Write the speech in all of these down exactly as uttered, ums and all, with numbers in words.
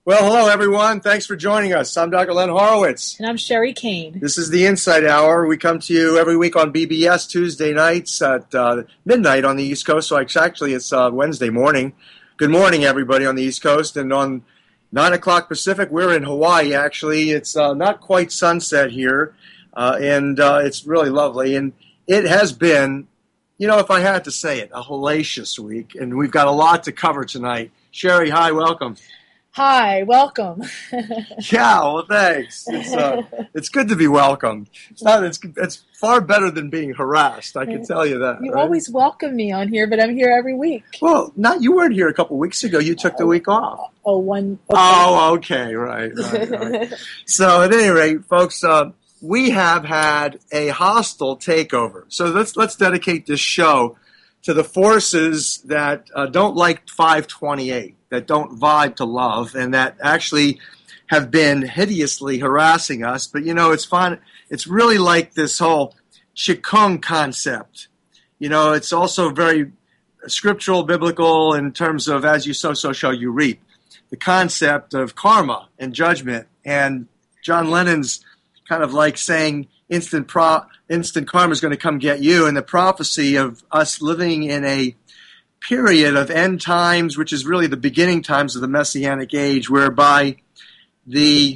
Well, hello, everyone. Thanks for joining us. I'm Doctor Len Horowitz. And I'm Sherry Kane. This is the Insight Hour. We come to you every week on B B S Tuesday nights at uh, midnight on the East Coast. So actually, it's uh, Wednesday morning. Good morning, everybody on the East Coast. And on nine o'clock Pacific, we're in Hawaii, actually. It's uh, not quite sunset here, uh, and uh, it's really lovely. And it has been, you know, if I had to say it, a hellacious week. And we've got a lot to cover tonight. Sherry, hi, welcome. Hi, welcome. Yeah, well, thanks. It's uh, it's good to be welcomed. It's not. It's it's far better than being harassed. I can tell you that. You right? always welcome me on here, but I'm here every week. Well, not you weren't here a couple weeks ago. You took the week off. Oh, one. Okay. Oh, okay, right, right, right. So, at any rate, folks, uh, we have had a hostile takeover. So let's let's dedicate this show to the forces that uh, don't like five twenty-eight. That don't vibe to love, and that actually have been hideously harassing us. But, you know, it's fun. It's really like this whole Qigong concept. You know, it's also very scriptural, biblical in terms of as you sow, so shall you reap. The concept of karma and judgment. And John Lennon's kind of like saying instant pro, instant karma is going to come get you, and the prophecy of us living in a period of end times, which is really the beginning times of the Messianic age, whereby the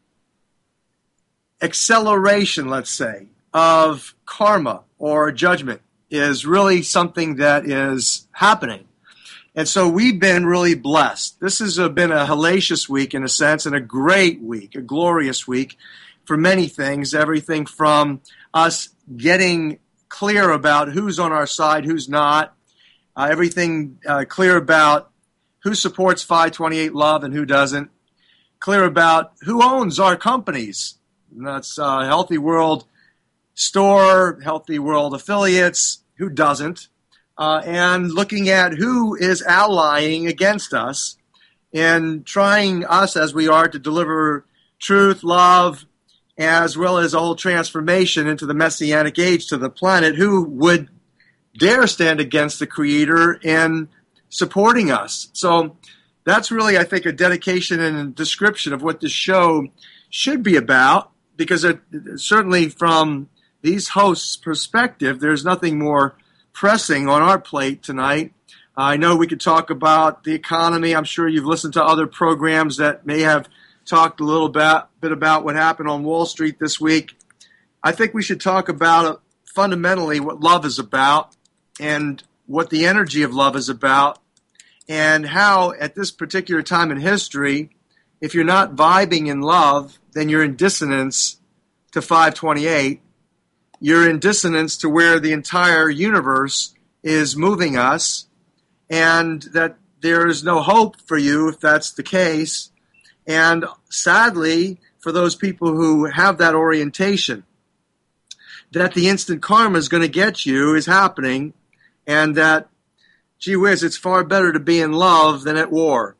acceleration, let's say, of karma or judgment is really something that is happening. And so we've been really blessed. This has been a hellacious week in a sense, and a great week, a glorious week for many things, everything from us getting clear about who's on our side, who's not, Uh, everything uh, clear about who supports five twenty-eight Love and who doesn't. Clear about who owns our companies. And that's uh, Healthy World Store, Healthy World Affiliates, who doesn't. Uh, and looking at who is allying against us and trying us as we are to deliver truth, love, as well as a whole transformation into the Messianic age to the planet. Who would dare stand against the Creator in supporting us? So that's really, I think, a dedication and a description of what this show should be about, because it, certainly from these hosts' perspective, there's nothing more pressing on our plate tonight. I know we could talk about the economy. I'm sure you've listened to other programs that may have talked a little bit, bit about what happened on Wall Street this week. I think we should talk about fundamentally what love is about, and what the energy of love is about, and how at this particular time in history, if you're not vibing in love, then you're in dissonance to five twenty-eight. You're in dissonance to where the entire universe is moving us, and that there is no hope for you if that's the case. And sadly, for those people who have that orientation, that the instant karma is going to get you is happening, and that, gee whiz, it's far better to be in love than at war.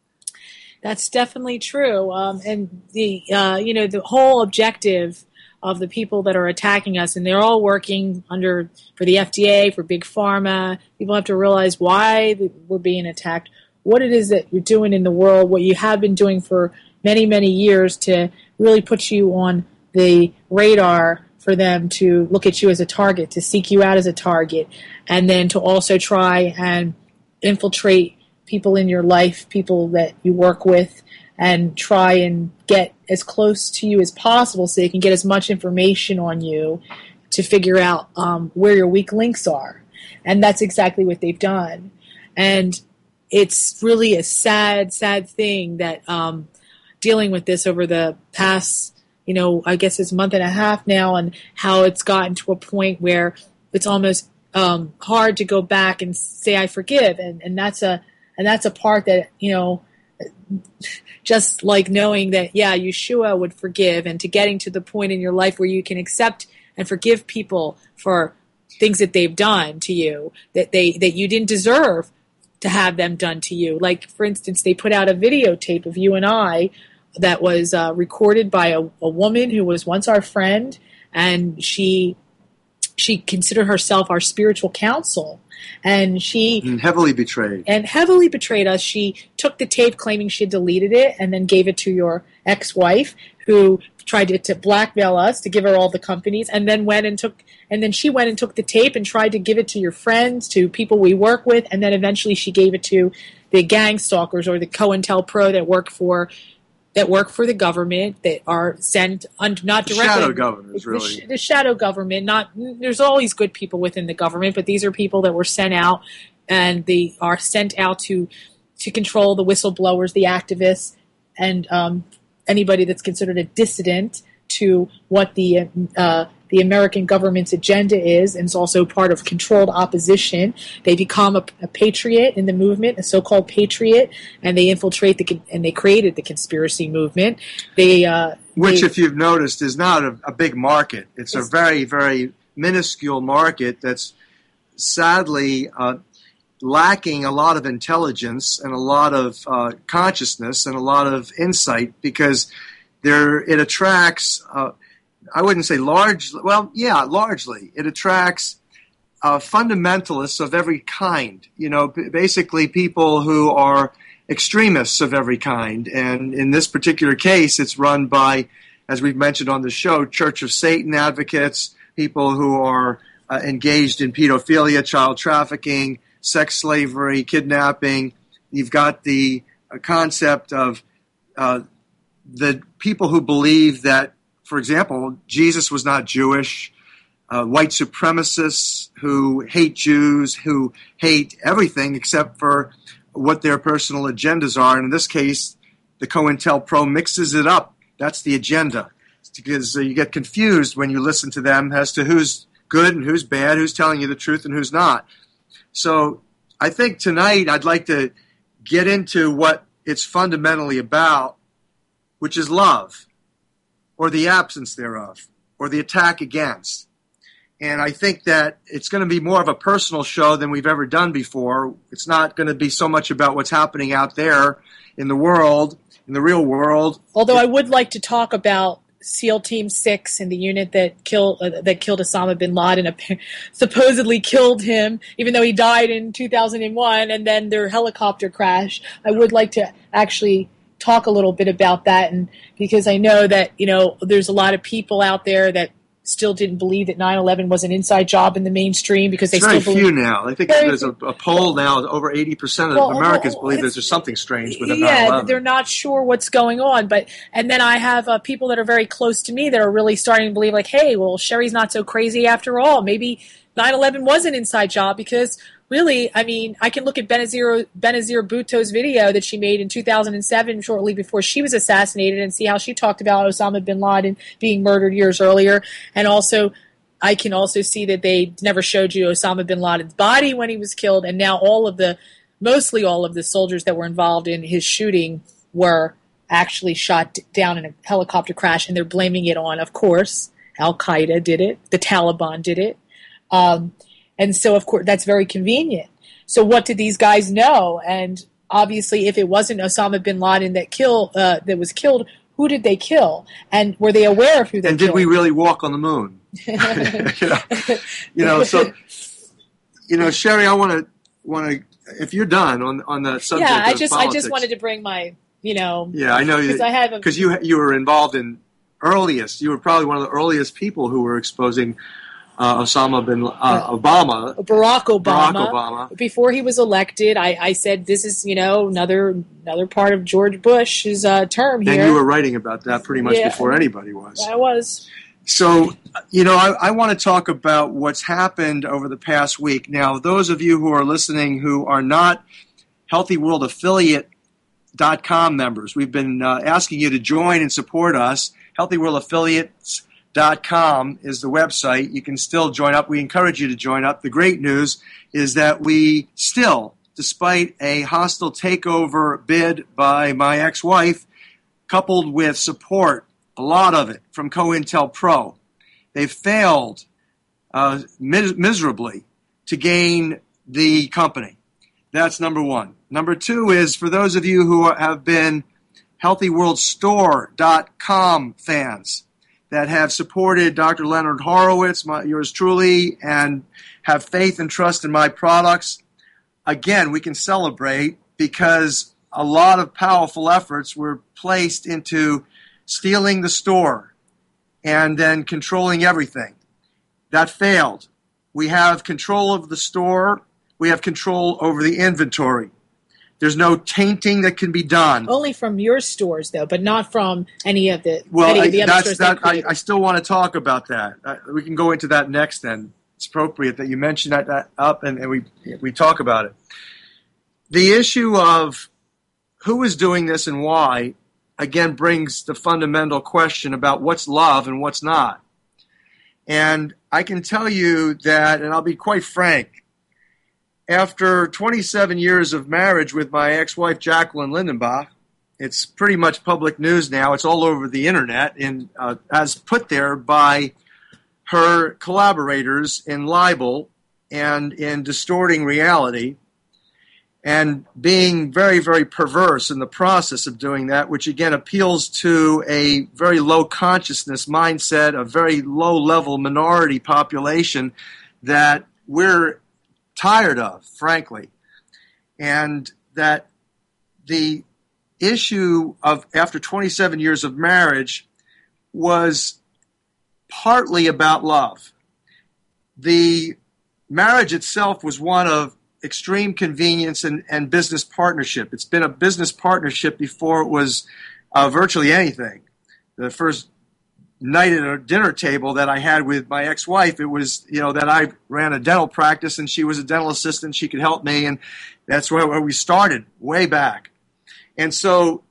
That's definitely true. Um, and the uh, you know the whole objective of the people that are attacking us, and they're all working under for the F D A, for Big Pharma. People have to realize why we're being attacked, what it is that you're doing in the world, what you have been doing for many, many years to really put you on the radar for them to look at you as a target, to seek you out as a target, and then to also try and infiltrate people in your life, people that you work with, and try and get as close to you as possible so they can get as much information on you to figure out um, where your weak links are. And that's exactly what they've done. And it's really a sad, sad thing that um, dealing with this over the past you know, I guess it's a month and a half now, and how it's gotten to a point where it's almost um, hard to go back and say I forgive, and, and that's a and that's a part that, you know, just like knowing that, yeah, Yeshua would forgive, and to getting to the point in your life where you can accept and forgive people for things that they've done to you that they that you didn't deserve to have them done to you. Like, for instance, they put out a videotape of you and I that was uh, recorded by a, a woman who was once our friend, and she she considered herself our spiritual counsel. And she and heavily betrayed. And heavily betrayed us. She took the tape claiming she had deleted it and then gave it to your ex-wife, who tried to, to blackmail us to give her all the companies, and then went and took and then she went and took the tape and tried to give it to your friends, to people we work with, and then eventually she gave it to the gang stalkers or the COINTELPRO that work for that work for the government, that are sent un, not directly. Shadow governments, really. The, sh- the shadow government. Not there's always good people within the government, but these are people that were sent out, and they are sent out to to control the whistleblowers, the activists, and um, anybody that's considered a dissident to what the uh, the American government's agenda is, and is also part of controlled opposition. They become a, a patriot in the movement, a so-called patriot, and they infiltrate the and they created the conspiracy movement. They uh, which, they, if you've noticed, is not a, a big market. It's, it's a very, very minuscule market that's sadly uh, lacking a lot of intelligence and a lot of uh, consciousness and a lot of insight, because there it attracts. Uh, I wouldn't say largely. Well, yeah, largely. It attracts uh, fundamentalists of every kind. You know, b- basically people who are extremists of every kind. And in this particular case, it's run by, as we've mentioned on the show, Church of Satan advocates, people who are uh, engaged in pedophilia, child trafficking, sex slavery, kidnapping. You've got the uh, concept of uh, the people who believe that, for example, Jesus was not Jewish, uh, white supremacists who hate Jews, who hate everything except for what their personal agendas are. And in this case, the COINTELPRO mixes it up. That's the agenda. It's because uh, you get confused when you listen to them as to who's good and who's bad, who's telling you the truth and who's not. So I think tonight I'd like to get into what it's fundamentally about, which is love, or the absence thereof, or the attack against. And I think that it's going to be more of a personal show than we've ever done before. It's not going to be so much about what's happening out there in the world, in the real world. Although I would like to talk about SEAL Team Six and the unit that killed uh, that killed Osama bin Laden, supposedly killed him, even though he died in two thousand one, and then their helicopter crash. I would like to actually talk a little bit about that, and because I know that, you know, there's a lot of people out there that still didn't believe that nine eleven was an inside job in the mainstream, because they it's still very believe few now. I think very there's a, a poll now, over eighty percent of well, Americans well, believe there's something strange with nine yeah, eleven. They're not sure what's going on. But and then I have uh, people that are very close to me that are really starting to believe, like, hey, well, Sherry's not so crazy after all. Maybe nine eleven was an inside job, because really, I mean, I can look at Benazir, Benazir Bhutto's video that she made in two thousand seven, shortly before she was assassinated, and see how she talked about Osama bin Laden being murdered years earlier. And also, I can also see that they never showed you Osama bin Laden's body when he was killed, and now all of the, mostly all of the soldiers that were involved in his shooting were actually shot down in a helicopter crash, and they're blaming it on, of course, Al-Qaeda did it, the Taliban did it. Um, and so, of course, that's very convenient. So what did these guys know? And obviously, if it wasn't Osama bin Laden that kill, uh, that was killed, who did they kill? And were they aware of who they and killed? And did we really walk on the moon? you, know, you know, so, you know, Sherry, I want to, want to, if you're done on, on the subject yeah, I of just, politics, I just wanted to bring my, you know, yeah, I know, because I have, because you, you were involved in earliest, you were probably one of the earliest people who were exposing Uh, Osama bin uh, Obama, Barack Obama. Barack Obama. Before he was elected, I, I said this is, you know, another another part of George Bush's uh, term here. And you were writing about that pretty much yeah, before anybody was. I was. So, you know, I, I want to talk about what's happened over the past week. Now, those of you who are listening who are not Healthy World Affiliate dot com members, we've been uh, asking you to join and support us. Healthy World Affiliates Dot com is the website. You can still join up. We encourage you to join up. The great news is that we still, despite a hostile takeover bid by my ex-wife, coupled with support, a lot of it, from COINTELPRO, they've failed uh, mis- miserably to gain the company. That's number one. Number two is, for those of you who have been Healthy World Store dot com fans, that have supported Doctor Leonard Horowitz, my, yours truly, and have faith and trust in my products, again, we can celebrate because a lot of powerful efforts were placed into stealing the store and then controlling everything. That failed. We have control of the store. We have control over the inventory. There's no tainting that can be done. Only from your stores, though, but not from any of the well, any I, of the other that's, stores. That, I, I still want to talk about that. Uh, we can go into that next. Then it's appropriate that you mention that, that up and, and we we talk about it. The issue of who is doing this and why, again, brings the fundamental question about what's love and what's not. And I can tell you that, and I'll be quite frank, after twenty-seven years of marriage with my ex-wife, Jacqueline Lindenbach, it's pretty much public news now. It's all over the internet, and uh, as put there by her collaborators in libel and in distorting reality, and being very, very perverse in the process of doing that, which again appeals to a very low consciousness mindset, a very low-level minority population that we're tired of, frankly. And that the issue of after twenty-seven years of marriage was partly about love. The marriage itself was one of extreme convenience and, and business partnership. It's been a business partnership before it was uh, virtually anything. The first night at a dinner table that I had with my ex-wife, it was, you know, that I ran a dental practice and she was a dental assistant. She could help me, and that's where, where we started, way back. And so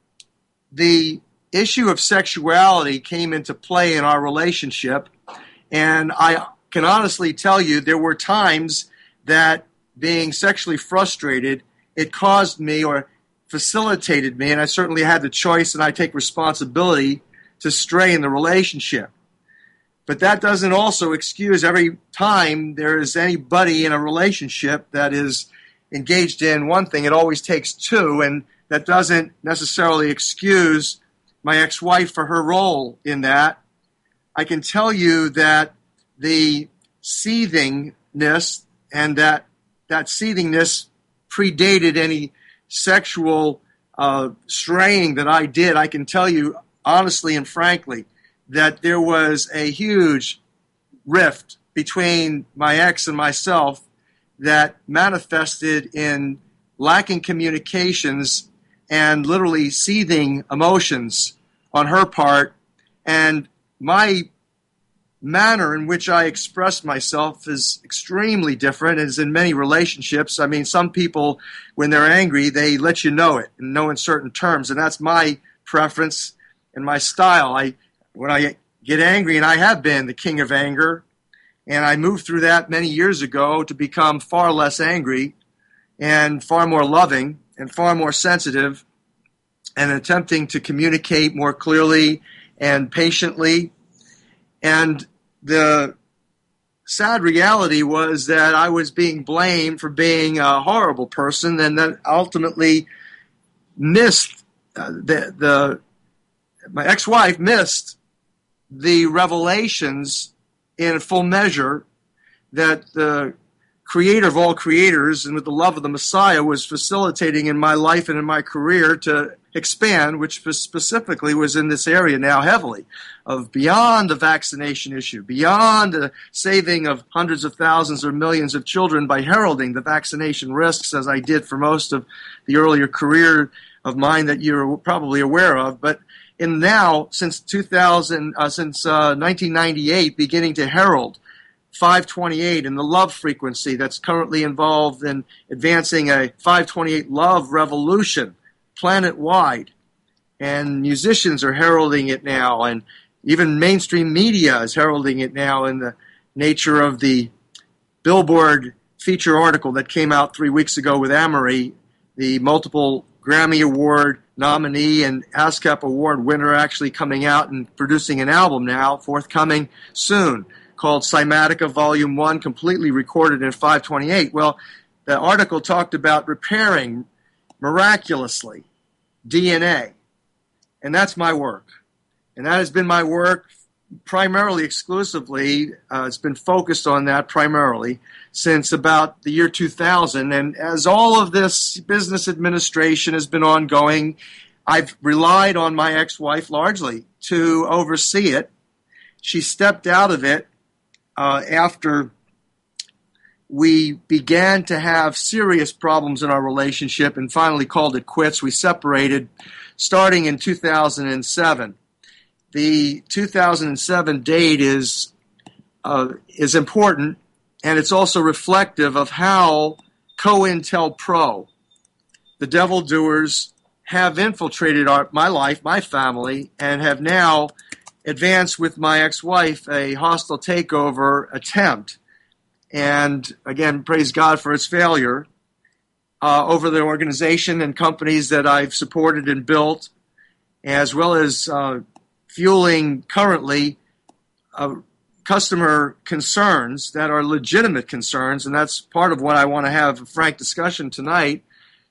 the issue of sexuality came into play in our relationship, and I can honestly tell you there were times that being sexually frustrated, it caused me or facilitated me, and I certainly had the choice and I take responsibility to stray in the relationship. But that doesn't also excuse every time there is anybody in a relationship that is engaged in one thing, it always takes two, and that doesn't necessarily excuse my ex-wife for her role in that. I can tell you that the seethingness and that that seethingness predated any sexual uh, straying that I did. I can tell you honestly and frankly that there was a huge rift between my ex and myself that manifested in lacking communications and literally seething emotions on her part. And my manner in which I express myself is extremely different, as in many relationships. I mean, some people, when they're angry, they let you know it and know in certain terms, and that's my preference and my style. I, when I get angry, and I have been the king of anger, and I moved through that many years ago to become far less angry and far more loving and far more sensitive and attempting to communicate more clearly and patiently. And the sad reality was that I was being blamed for being a horrible person, and that ultimately missed uh, the, the my ex-wife missed the revelations in full measure that the creator of all creators and with the love of the Messiah was facilitating in my life and in my career to expand, which specifically was in this area now heavily, of beyond the vaccination issue, beyond the saving of hundreds of thousands or millions of children by heralding the vaccination risks, as I did for most of the earlier career of mine that you're probably aware of. But in now, since two thousand, uh, since uh, nineteen ninety-eight, beginning to herald five twenty-eight and the love frequency that's currently involved in advancing a five twenty-eight love revolution planet-wide. And musicians are heralding it now, and even mainstream media is heralding it now in the nature of the Billboard feature article that came out three weeks ago with Amory, the multiple Grammy Award nominee and ASCAP Award winner, actually coming out and producing an album now, forthcoming soon, called Cymatica Volume one, completely recorded in five twenty-eight. Well, the article talked about repairing miraculously D N A, and that's my work. And that has been my work primarily, exclusively, uh, it's been focused on that primarily since about the year two thousand. And as all of this business administration has been ongoing, I've relied on my ex-wife largely to oversee it. She stepped out of it uh, after we began to have serious problems in our relationship and finally called it quits. We separated starting in two thousand seven. The two thousand seven date is uh, is important, and it's also reflective of how COINTELPRO, the devil doers, have infiltrated our, my life, my family, and have now advanced with my ex-wife a hostile takeover attempt. And again, praise God for its failure uh, over the organization and companies that I've supported and built, as well as uh, fueling currently uh, customer concerns that are legitimate concerns. And that's part of what I want to have a frank discussion tonight,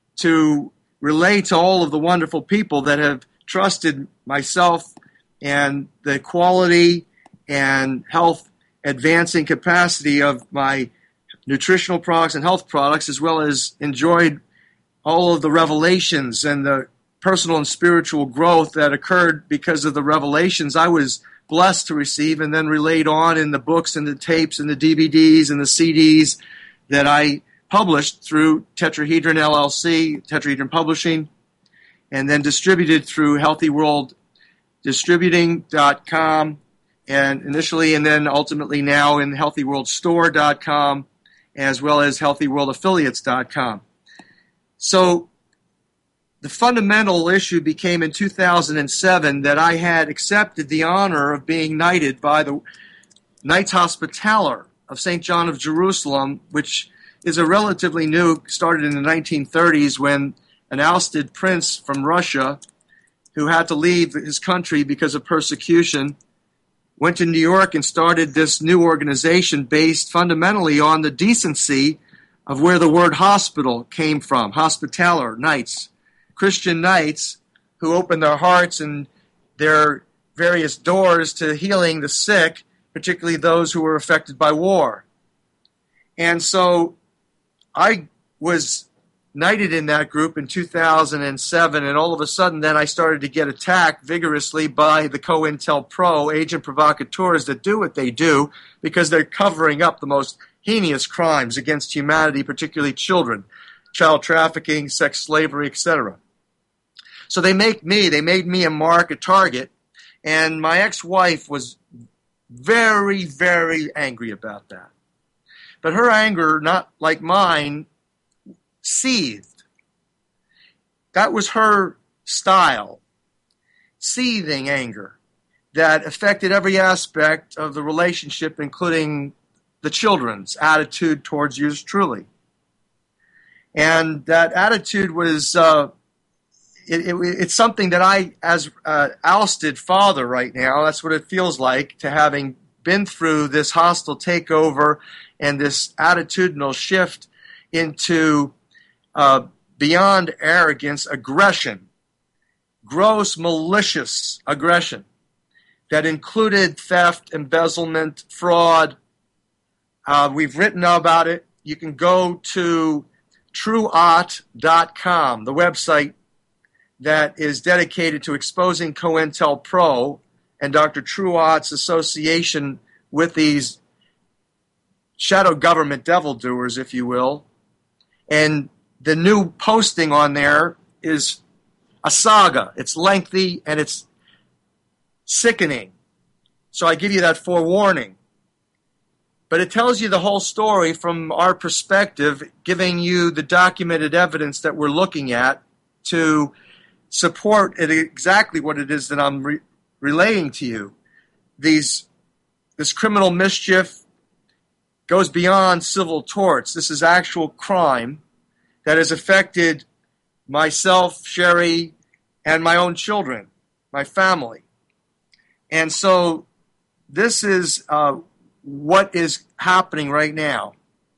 to relate to all of the wonderful people that have trusted myself and the quality and health advancing capacity of my nutritional products and health products, as well as enjoyed all of the revelations and the personal and spiritual growth that occurred because of the revelations I was blessed to receive and then relayed on in the books and the tapes and the D V Ds and the C Ds that I published through Tetrahedron L L C, Tetrahedron Publishing, and then distributed through healthy world distributing dot com, and initially and then ultimately now in healthy world store dot com, as well as healthy world affiliates dot com. So the fundamental issue became in two thousand seven that I had accepted the honor of being knighted by the Knights Hospitaller of Saint John of Jerusalem, which is a relatively new, started in the nineteen thirties when an ousted prince from Russia who had to leave his country because of persecution went to New York and started this new organization based fundamentally on the decency of where the word hospital came from. Hospitaller, knights, Christian knights who opened their hearts and their various doors to healing the sick, particularly those who were affected by war. And so I was knighted in that group in two thousand seven, and all of a sudden then I started to get attacked vigorously by the COINTELPRO agent provocateurs that do what they do because they're covering up the most heinous crimes against humanity, particularly children, child trafficking, sex slavery, et cetera. So they make me, they made me a mark, a target, and my ex-wife was very, very angry about that. But her anger, not like mine, seethed. That was her style, seething anger that affected every aspect of the relationship, including the children's attitude towards yours truly. And that attitude was, uh, it, it, it's something that I, as uh, ousted father right now, that's what it feels like to having been through this hostile takeover and this attitudinal shift into uh, beyond arrogance, aggression, gross, malicious aggression that included theft, embezzlement, fraud. Uh, we've written about it. You can go to truot dot com, the website that is dedicated to exposing COINTELPRO and Doctor Truot's association with these shadow government devil doers, if you will. And the new posting on there is a saga. It's lengthy and it's sickening. So I give you that forewarning. But it tells you the whole story from our perspective, giving you the documented evidence that we're looking at to support it exactly what it is that I'm re- relaying to you. These, this criminal mischief goes beyond civil torts. This is actual crime that has affected myself, Sherry, and my own children, my family. And so this is uh, what is happening right now.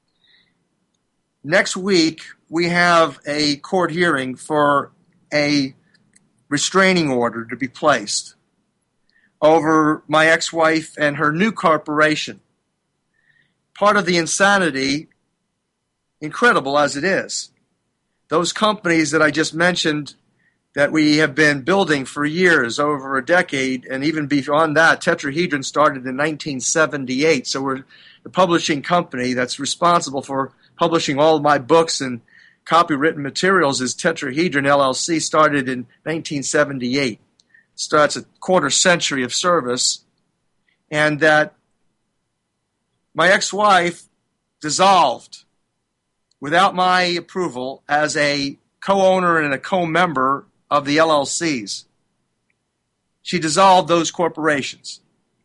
Next week, we have a court hearing for a restraining order to be placed over my ex-wife and her new corporation. Part of the insanity, incredible as it is, those companies that I just mentioned that we have been building for years, over a decade, and even beyond that, Tetrahedron started in nineteen seventy-eight. So we're the publishing company that's responsible for publishing all of my books and copywritten materials is Tetrahedron L L C, started in nineteen seventy-eight. So that's a quarter century of service. And that my ex-wife dissolved without my approval as a co-owner and a co-member of the L L Cs. She dissolved those corporations.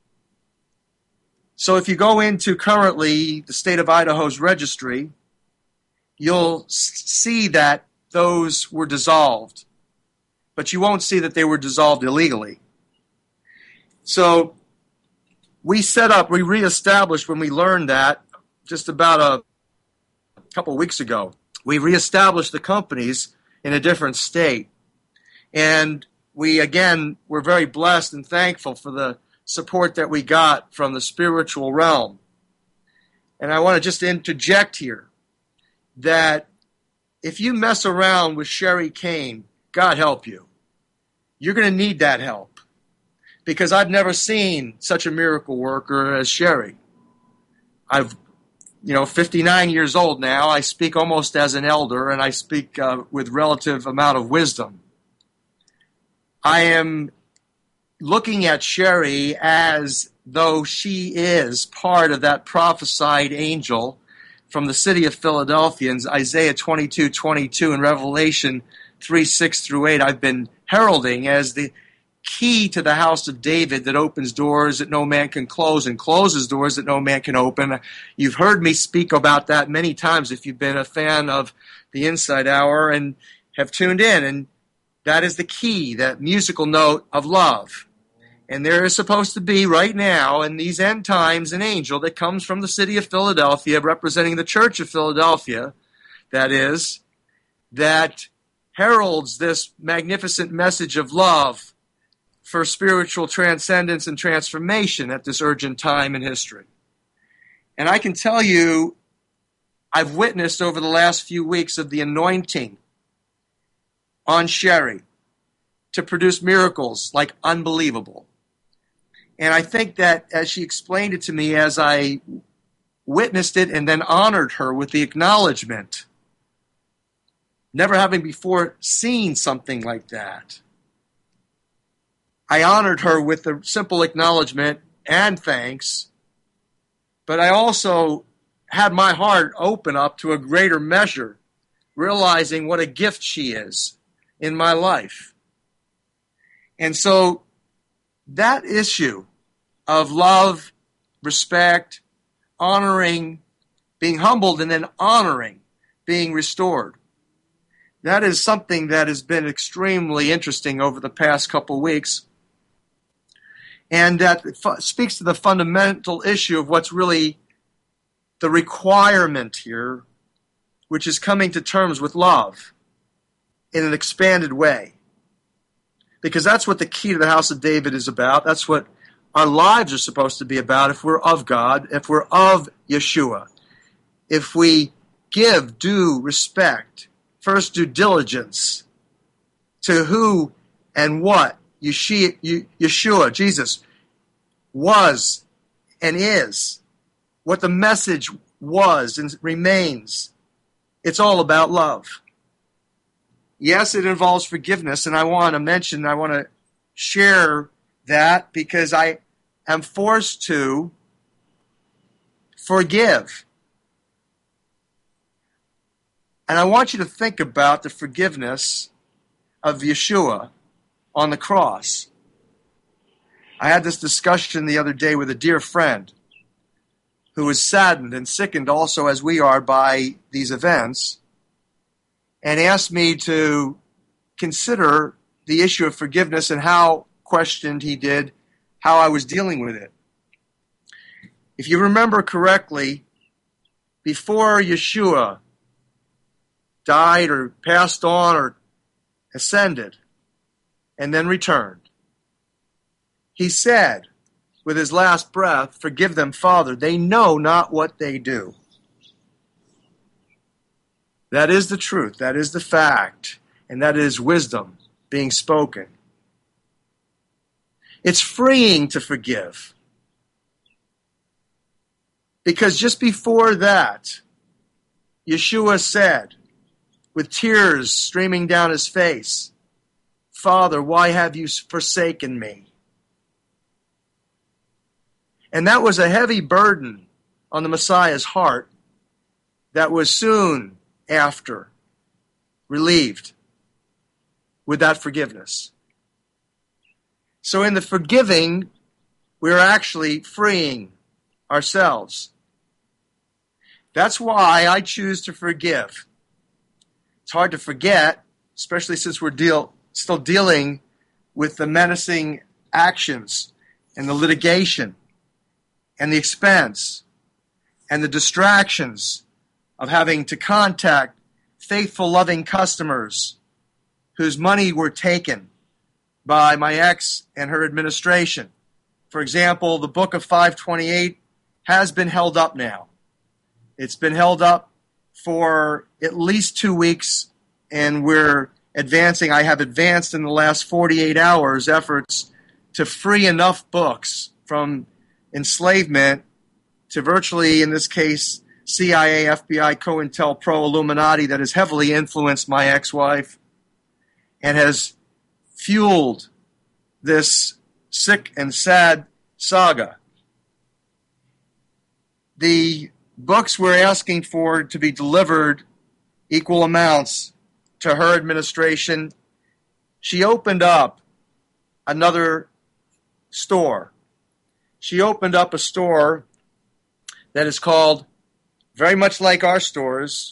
So if you go into currently the state of Idaho's registry, you'll see that those were dissolved, but you won't see that they were dissolved illegally. So we set up, we reestablished when we learned that just about a couple of weeks ago. We reestablished the companies in a different state. And we, again, were very blessed and thankful for the support that we got from the spiritual realm. And I want to just interject here that if you mess around with Sherry Kane, God help you. You're going to need that help. Because I've never seen such a miracle worker as Sherry. I've, you know, fifty-nine years old now. I speak almost as an elder, and I speak uh, with relative amount of wisdom. I am looking at Sherry as though she is part of that prophesied angel from the city of Philadelphia in Isaiah twenty-two twenty-two and Revelation three six through eight. I've been heralding as the key to the house of David that opens doors that no man can close and closes doors that no man can open. You've heard me speak about that many times if you've been a fan of the Inside Hour and have tuned in. And that is the key, that musical note of love. And there is supposed to be right now in these end times an angel that comes from the city of Philadelphia representing the church of Philadelphia, that is, that heralds this magnificent message of love for spiritual transcendence and transformation at this urgent time in history. And I can tell you, I've witnessed over the last few weeks of the anointing on Sherry to produce miracles like unbelievable. And I think that as she explained it to me, as I witnessed it and then honored her with the acknowledgement, never having before seen something like that, I honored her with the simple acknowledgement and thanks, but I also had my heart open up to a greater measure, realizing what a gift she is in my life. And so that issue of love, respect, honoring, being humbled, and then honoring, being restored, that is something that has been extremely interesting over the past couple weeks. And that speaks to the fundamental issue of what's really the requirement here, which is coming to terms with love in an expanded way. Because that's what the key to the house of David is about. That's what our lives are supposed to be about if we're of God, if we're of Yeshua. If we give due respect, first due diligence to who and what Yeshua, Jesus, was and is, what the message was and remains. It's all about love. Yes, it involves forgiveness, and I want to mention, I want to share that because I am forced to forgive. And I want you to think about the forgiveness of Yeshua on the cross. I had this discussion the other day with a dear friend who was saddened and sickened also as we are by these events, and asked me to consider the issue of forgiveness and how, questioned he did, how I was dealing with it. If you remember correctly, before Yeshua died or passed on or ascended and then returned, He said, with his last breath, "Forgive them, Father. They know not what they do." That is the truth. That is the fact. And that is wisdom being spoken. It's freeing to forgive. Because just before that, Yeshua said, with tears streaming down his face, "Father, why have you forsaken me?" And that was a heavy burden on the Messiah's heart that was soon after relieved with that forgiveness. So in the forgiving, we're actually freeing ourselves. That's why I choose to forgive. It's hard to forget, especially since we're deal, still dealing with the menacing actions and the litigation and the expense and the distractions of having to contact faithful, loving customers whose money were taken by my ex and her administration. For example, the book of five twenty-eight has been held up now. It's been held up for at least two weeks, and we're advancing. I have advanced in the last forty-eight hours efforts to free enough books from enslavement to virtually, in this case, C I A, F B I, COINTELPRO, Illuminati, that has heavily influenced my ex-wife and has fueled this sick and sad saga. The books we're asking for to be delivered, equal amounts to her administration. She opened up another store. She opened up a store that is called, very much like our stores,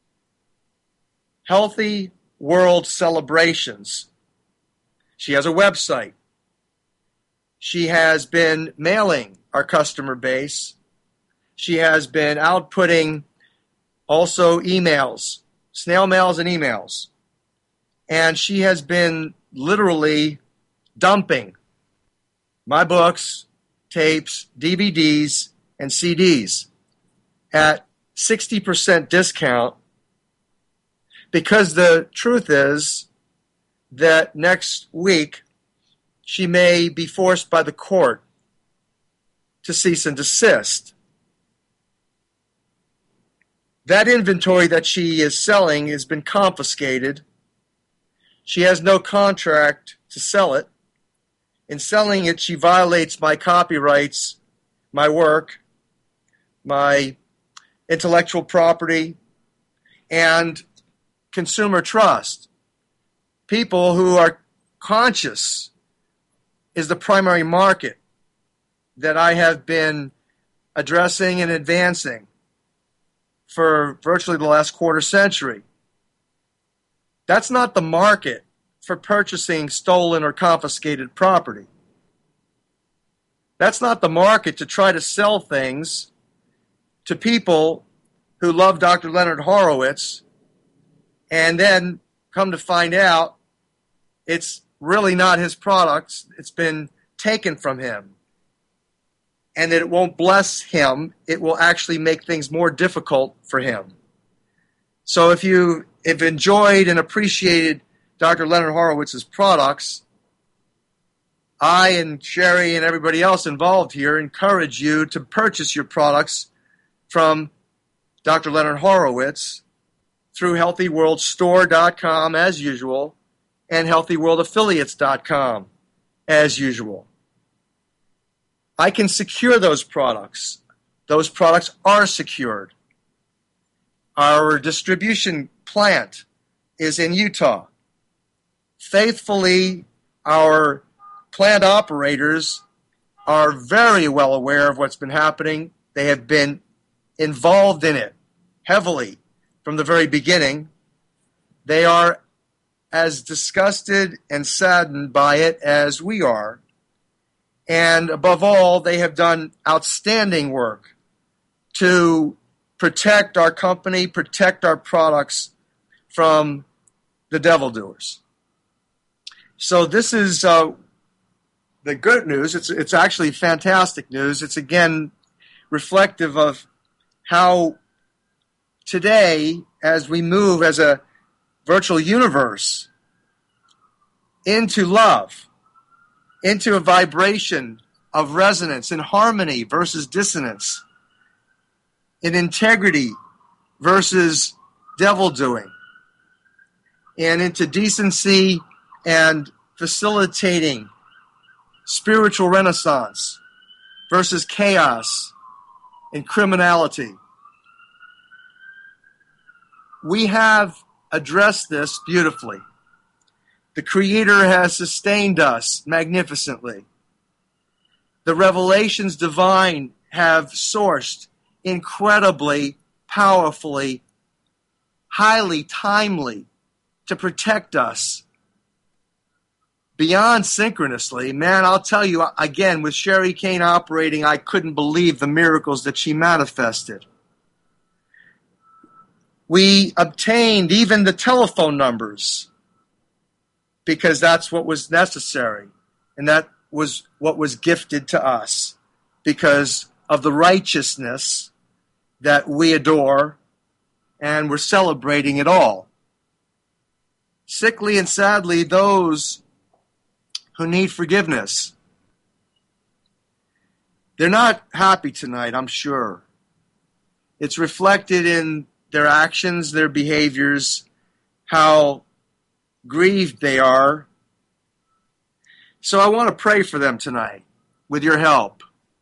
Healthy World Celebrations. She has a website. She has been mailing our customer base. She has been outputting also emails, snail mails and emails. And she has been literally dumping my books, tapes, D V Ds, and C Ds at sixty percent discount, because the truth is that next week she may be forced by the court to cease and desist. That inventory that she is selling has been confiscated. She has no contract to sell it. In selling it, she violates my copyrights, my work, my intellectual property, and consumer trust. People who are conscious is the primary market that I have been addressing and advancing for virtually the last quarter century. That's not the market for purchasing stolen or confiscated property. That's not the market to try to sell things to people who love Doctor Leonard Horowitz and then come to find out it's really not his products. It's been taken from him. And that it won't bless him. It will actually make things more difficult for him. So if you have enjoyed and appreciated Doctor Leonard Horowitz's products, I and Sherry and everybody else involved here encourage you to purchase your products from Doctor Leonard Horowitz through healthy world store dot com as usual and healthy world affiliates dot com as usual. I can secure those products. Those products are secured. Our distribution plant is in Utah. Faithfully, our plant operators are very well aware of what's been happening. They have been involved in it heavily from the very beginning. They are as disgusted and saddened by it as we are. And above all, they have done outstanding work to protect our company, protect our products from the devil doers. So this is uh, the good news. It's it's actually fantastic news. It's again reflective of how today, as we move as a virtual universe into love, into a vibration of resonance and harmony versus dissonance, in integrity versus devil doing, and into decency and facilitating spiritual renaissance versus chaos and criminality. We have addressed this beautifully. The Creator has sustained us magnificently. The revelations divine have sourced incredibly, powerfully, highly timely to protect us beyond synchronously. Man, I'll tell you again, with Sherry Kane operating, I couldn't believe the miracles that she manifested. We obtained even the telephone numbers because that's what was necessary, and that was what was gifted to us because of the righteousness that we adore, and we're celebrating it all. Sickly and sadly, those who need forgiveness, they're not happy tonight, I'm sure. It's reflected in their actions, their behaviors, how grieved they are. So I want to pray for them tonight with your help.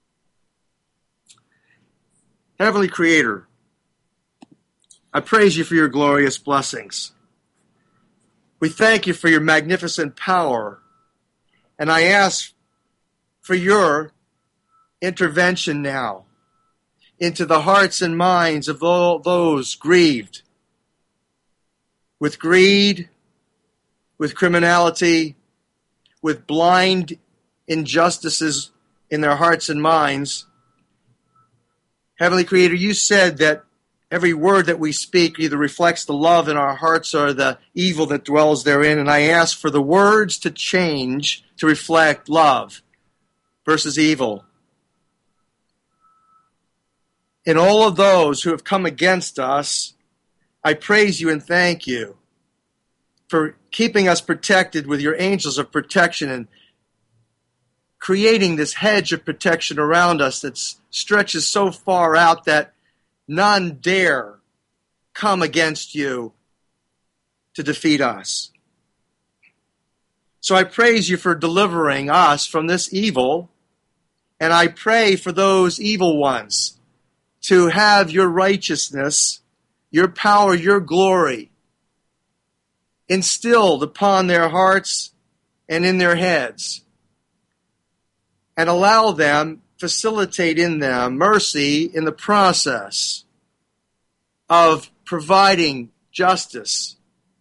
Heavenly Creator, I praise you for your glorious blessings. We thank you for your magnificent power, and I ask for your intervention now into the hearts and minds of all those grieved with greed, with criminality, with blind injustices in their hearts and minds. Heavenly Creator, you said that every word that we speak either reflects the love in our hearts or the evil that dwells therein, and I ask for the words to change to reflect love versus evil. In all of those who have come against us, I praise you and thank you for keeping us protected with your angels of protection and creating this hedge of protection around us that stretches so far out that none dare come against you to defeat us. So I praise you for delivering us from this evil, and I pray for those evil ones to have your righteousness, your power, your glory instilled upon their hearts and in their heads, and allow them, facilitate in them mercy in the process of providing justice,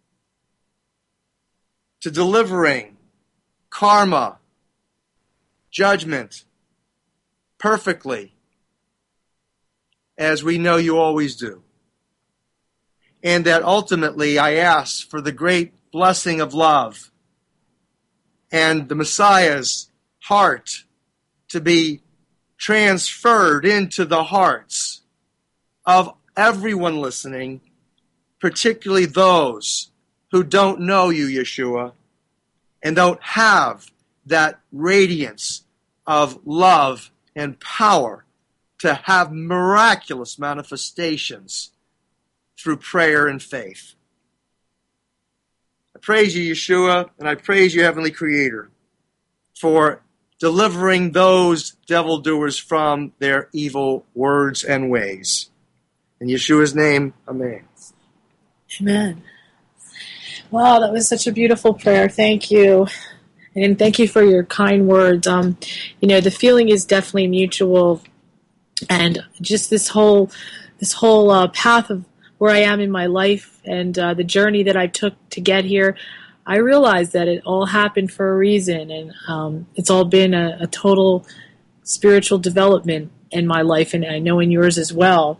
to delivering karma, judgment perfectly, as we know you always do. And that ultimately I ask for the great blessing of love and the Messiah's heart to be transferred into the hearts of everyone listening, particularly those who don't know you, Yeshua, and don't have that radiance of love and power to have miraculous manifestations through prayer and faith. I praise you, Yeshua, and I praise you, Heavenly Creator, for delivering those devil doers from their evil words and ways. In Yeshua's name, amen. Amen. Wow, that was such a beautiful prayer. Thank you. And thank you for your kind words. Um, you know, the feeling is definitely mutual. And just this whole this whole uh, path of where I am in my life and uh, the journey that I took to get here, I realized that it all happened for a reason, and um, it's all been a, a total spiritual development in my life, and I know in yours as well.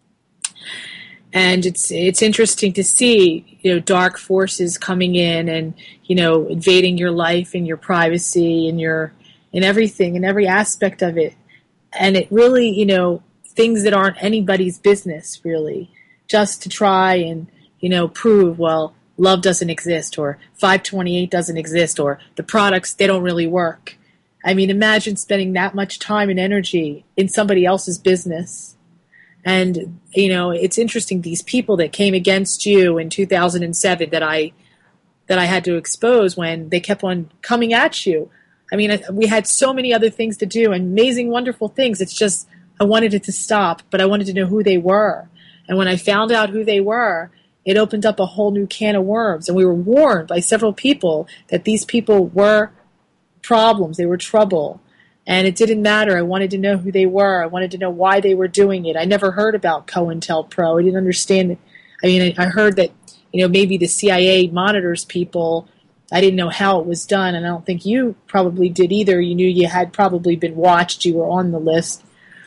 And it's it's interesting to see, you know, dark forces coming in and, you know, invading your life and your privacy and your in everything, in every aspect of it. And it really, you know, things that aren't anybody's business, really, just to try and, you know, prove, well, love doesn't exist, or five twenty-eight doesn't exist, or the products, they don't really work. I mean, imagine spending that much time and energy in somebody else's business. And, you know, it's interesting, these people that came against you in two thousand seven that I that I had to expose when they kept on coming at you. I mean, we had so many other things to do, amazing, wonderful things. It's just, I wanted it to stop, but I wanted to know who they were. And when I found out who they were, it opened up a whole new can of worms. And we were warned by several people that these people were problems, they were trouble. And it didn't matter. I wanted to know who they were. I wanted to know why they were doing it. I never heard about COINTELPRO. I didn't understand it. I mean, I heard that, you know, maybe the C I A monitors people. I didn't know how it was done, and I don't think you probably did either. You knew you had probably been watched. You were on the list.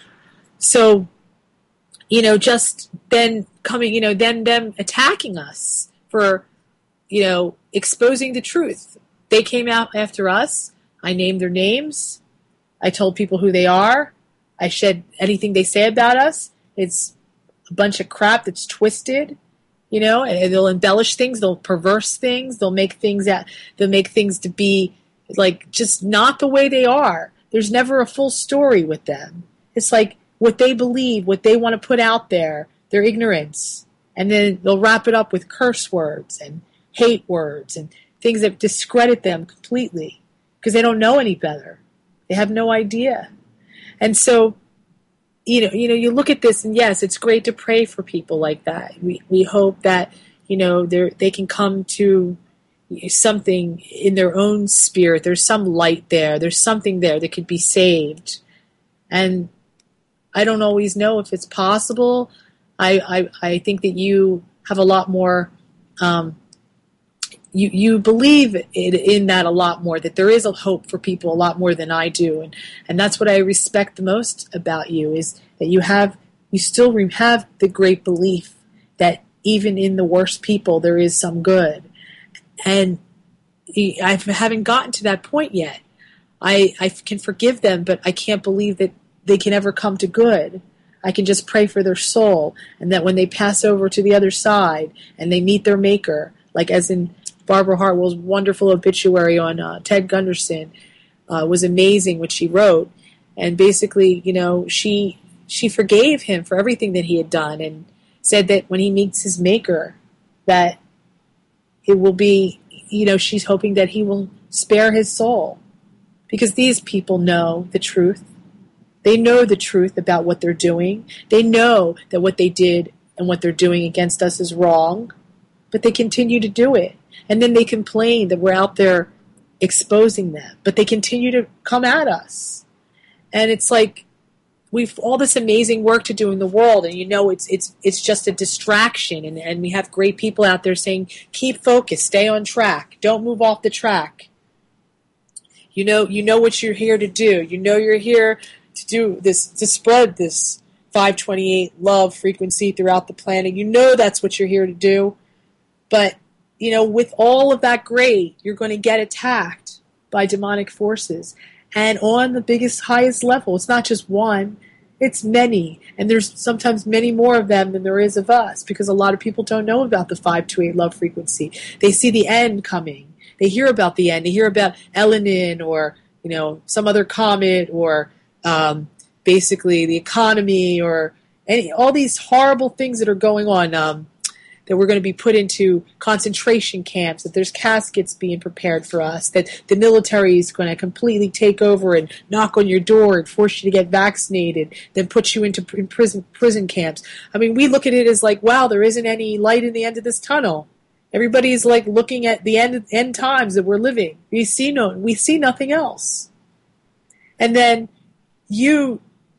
So, you know, just then coming, you know, then them attacking us for, you know, exposing the truth. They came out after us. I named their names. I told people who they are. I said anything they say about us. It's a bunch of crap that's twisted, you know, and they'll embellish things. They'll perverse things. They'll make things that they'll make things to be like just not the way they are. There's never a full story with them. It's like what they believe, what they want to put out there, their ignorance. And then they'll wrap it up with curse words and hate words and things that discredit them completely because they don't know any better. They have no idea. And so, you know, you know, you look at this, and yes, it's great to pray for people like that. We we hope that, you know, they they can come to something in their own spirit. There's some light there. There's something there that could be saved. And I don't always know if it's possible. I I, I think that you have a lot more. Um, You you believe in, in that a lot more, that there is a hope for people a lot more than I do, and and that's what I respect the most about you, is that you have you still have the great belief that even in the worst people there is some good, and I haven't gotten to that point yet. I I can forgive them, but I can't believe that they can ever come to good. I can just pray for their soul, and that when they pass over to the other side and they meet their Maker, like as in Barbara Hartwell's wonderful obituary on uh, Ted Gunderson uh, was amazing, what she wrote. And basically, you know, she she forgave him for everything that he had done, and said that when he meets his Maker, that it will be, you know, she's hoping that he will spare his soul. Because these people know the truth. They know the truth about what they're doing. They know that what they did and what they're doing against us is wrong, but they continue to do it. And then they complain that we're out there exposing them, but they continue to come at us. And it's like we've all this amazing work to do in the world, and you know it's it's it's just a distraction. And, and we have great people out there saying, keep focused, stay on track, don't move off the track. You know, you know what you're here to do. You know you're here to do this, to spread this five twenty-eight love frequency throughout the planet. You know that's what you're here to do. But you know, with all of that great, you're going to get attacked by demonic forces. And on the biggest, highest level, it's not just one, it's many. And there's sometimes many more of them than there is of us, because a lot of people don't know about the five two eight love frequency. They see the end coming. They hear about the end. They hear about Elenin, or, you know, some other comet, or um, basically the economy, or any all these horrible things that are going on. Um, that we're going to be put into concentration camps, that there's caskets being prepared for us, that the military is going to completely take over and knock on your door and force you to get vaccinated, then put you into prison prison camps. I mean, we look at it as like, wow, there isn't any light in the end of this tunnel. Everybody's like looking at the end end times that we're living. We see no, we see nothing else. And then you,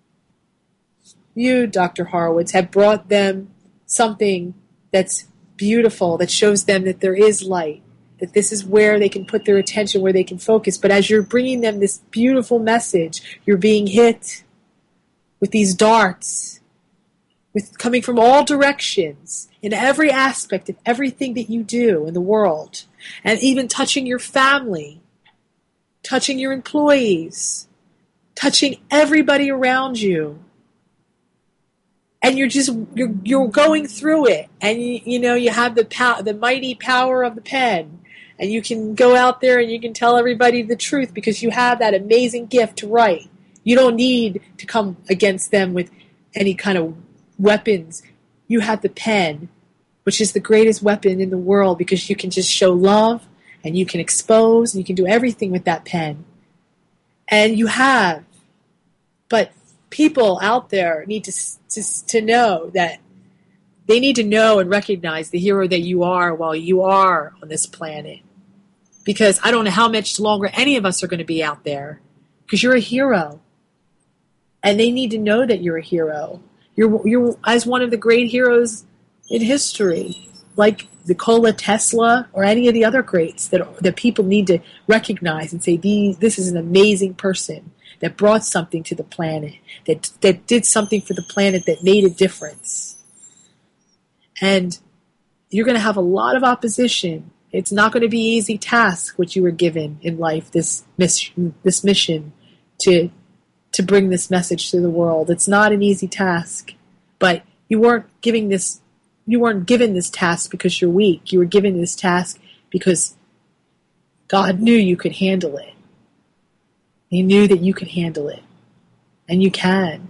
you, Doctor Horowitz, have brought them something that's beautiful, that shows them that there is light, that this is where they can put their attention, where they can focus. But as you're bringing them this beautiful message, you're being hit with these darts, with coming from all directions, in every aspect of everything that you do in the world, and even touching your family. touching your employees, touching everybody around you. And you're just, you're, you're going through it. And, you, you know, you have the pow- the mighty power of the pen. And you can go out there and you can tell everybody the truth because you have that amazing gift to write. You don't need to come against them with any kind of weapons. You have the pen, which is the greatest weapon in the world because you can just show love and you can expose and you can do everything with that pen. And you have. But people out there need to, to, to know that they need to know and recognize the hero that you are while you are on this planet. Because I don't know how much longer any of us are going to be out there. Because you're a hero. And they need to know that you're a hero. You're you're as one of the great heroes in history, like Nikola Tesla or any of the other greats that that people need to recognize and say, this is an amazing person that brought something to the planet, that that did something for the planet that made a difference. And you're going to have a lot of opposition. It's not going to be an easy task what you were given in life, this mission, this mission to to bring this message to the world. It's not an easy task, but you weren't giving this you weren't given this task because you're weak. You were given this task because God knew you could handle it. He knew that you could handle it. And you can.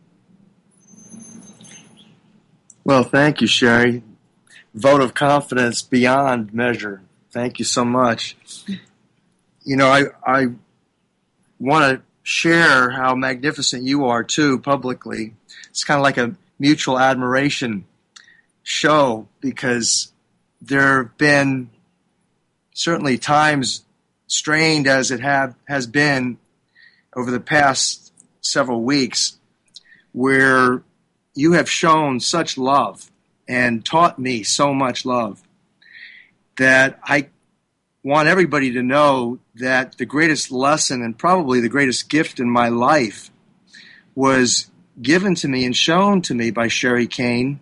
Well, thank you, Sherry. Vote of confidence beyond measure. Thank you so much. You know, I I want to share how magnificent you are, too, publicly. It's kind of like a mutual admiration show because there have been certainly times strained as it have, has been over the past several weeks where you have shown such love and taught me so much love that I want everybody to know that the greatest lesson and probably the greatest gift in my life was given to me and shown to me by Sherry Kane,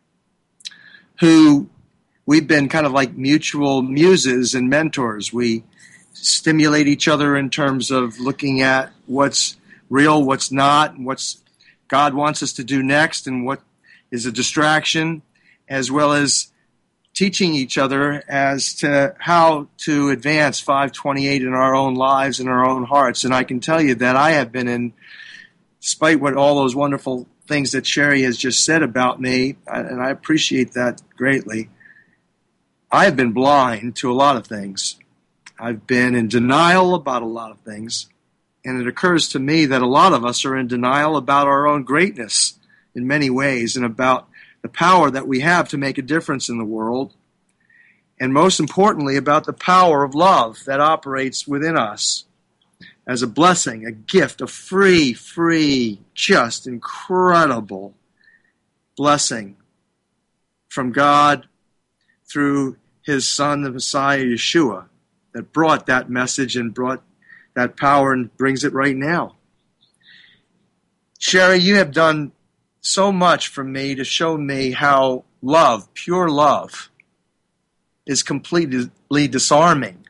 who we've been kind of like mutual muses and mentors. We stimulate each other in terms of looking at what's real, what's not, and what's God wants us to do next, and what is a distraction, as well as teaching each other as to how to advance five twenty-eight in our own lives and our own hearts. And I can tell you that I have been in, despite what all those wonderful things that Sherry has just said about me, and I appreciate that greatly, I have been blind to a lot of things. I've been in denial about a lot of things. And it occurs to me that a lot of us are in denial about our own greatness in many ways and about the power that we have to make a difference in the world, and most importantly, about the power of love that operates within us as a blessing, a gift, a free, free, just incredible blessing from God through His Son, the Messiah, Yeshua, that brought that message and brought that power and brings it right now. Sherry, you have done so much for me to show me how love, pure love, is completely disarming.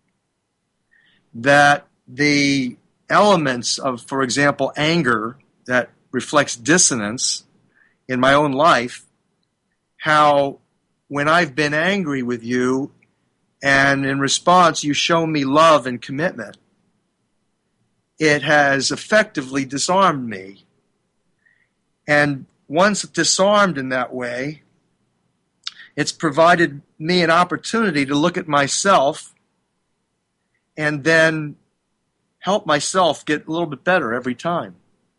That the elements of, for example, anger that reflects dissonance in my own life, how when I've been angry with you and in response you show me love and commitment, it has effectively disarmed me. And once disarmed in that way, it's provided me an opportunity to look at myself and then help myself get a little bit better every time.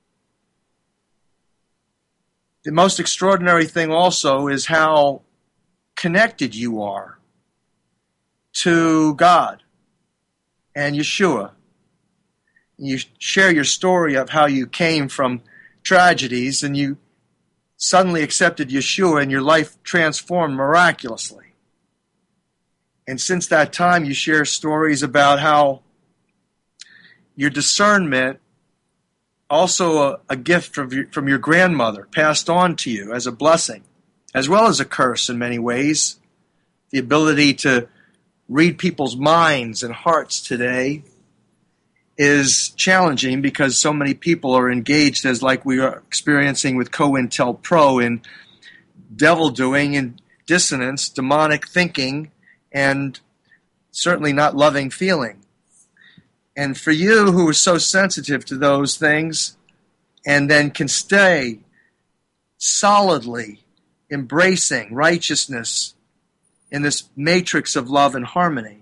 The most extraordinary thing also is how connected you are to God and Yeshua. You share your story of how you came from tragedies and you suddenly accepted Yeshua and your life transformed miraculously. And since that time, you share stories about how your discernment, also a, a gift from your, from your grandmother, passed on to you as a blessing, as well as a curse in many ways. The ability to read people's minds and hearts today is challenging because so many people are engaged, as like we are experiencing with COINTELPRO, in devil doing and dissonance, demonic thinking, and certainly not loving feeling. And for you who are so sensitive to those things and then can stay solidly embracing righteousness in this matrix of love and harmony,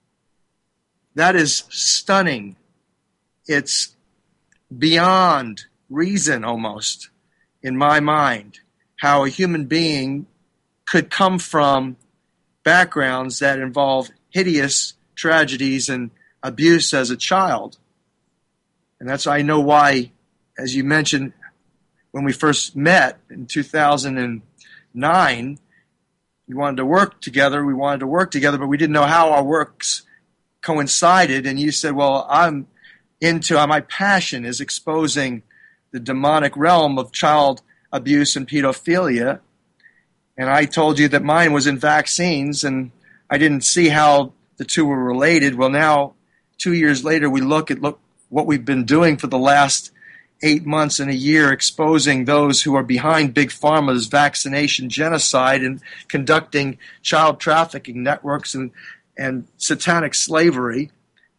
that is stunning. It's beyond reason almost, in my mind, how a human being could come from backgrounds that involve hideous tragedies and abuse as a child. And that's, I know why, as you mentioned, when we first met in two thousand nine, we wanted to work together, we wanted to work together, but we didn't know how our works coincided. And you said, well, I'm into, my passion is exposing the demonic realm of child abuse and pedophilia. And I told you that mine was in vaccines, and I didn't see how the two were related. Well, now, two years later, we look at look what we've been doing for the last eight months and a year, exposing those who are behind Big Pharma's vaccination genocide and conducting child trafficking networks and, and satanic slavery